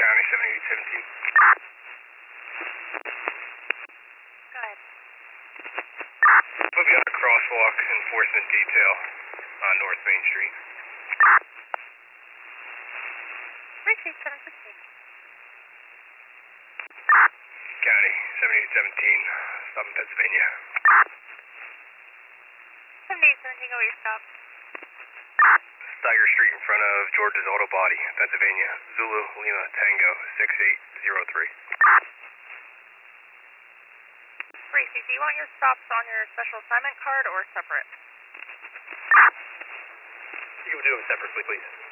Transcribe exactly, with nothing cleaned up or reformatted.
County, seventy-eight seventeen. Go ahead. Moving on a crosswalk enforcement detail on North Main Street. Retreat seven sixteen. County, seventy-eight seventeen, stop in Pennsylvania. seventy-eight seventeen, go with your stop. Steiger Street in front of George's Auto Body, Pennsylvania. Zulu, Lima, Tango, six eight zero three. Tracy, do you want your stops on your special assignment card or separate? You can do them separately, please.